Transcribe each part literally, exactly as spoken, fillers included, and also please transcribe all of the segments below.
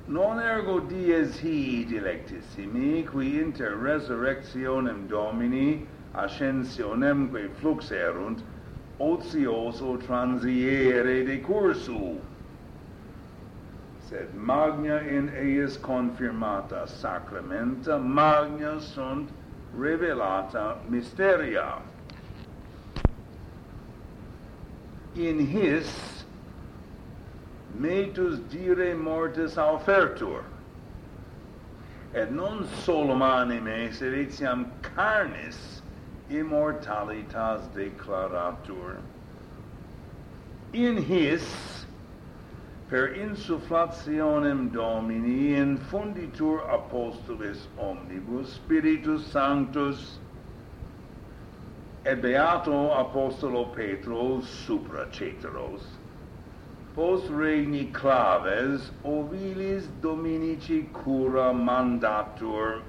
Non ergo dies hii dilectissimi, qui inter resurrectionem Domini ascensionemque fluxerunt, otioso transiere decursu, sed magna in eius confirmata sacramenta, magna sunt revelata mysteria. In his metus dire mortis aufertur, et non solum anime, sed etiam carnis immortalitas declaratur. In his, per insufflationem Domini, infunditur apostolis omnibus Spiritus Sanctus, et beato apostolo Petro supra ceteros, post regni claves ovilis dominici cura mandatur.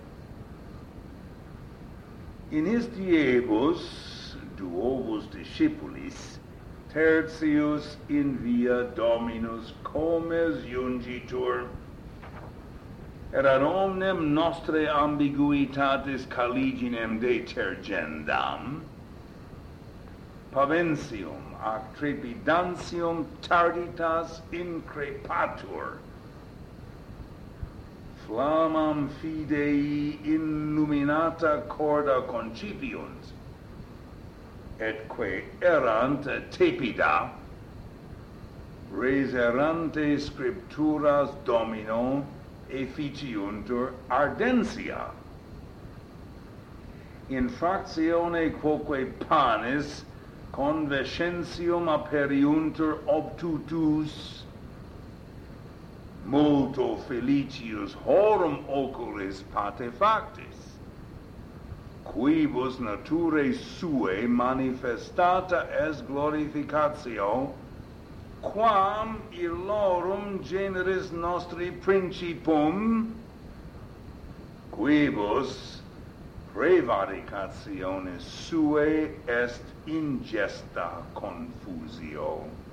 In his diebus duovus discipulis tertius in via Dominus comes jungitur, et ad omnem nostre ambiguitatis caliginem detergendam, paventium ac trepidantium tarditas increpatur, flammam fidei illuminata corda concipiunt, etque erant tepida, reserante scripturas Domino efficiuntur ardentia. In fractione quoque panis convescentium aperiuntur obtutus, multo felicius horum oculis patefactis, quibus naturae suae manifestata est glorificatio, quam illorum generis nostri principum, quibus prevaricationis suae est ingesta confusio.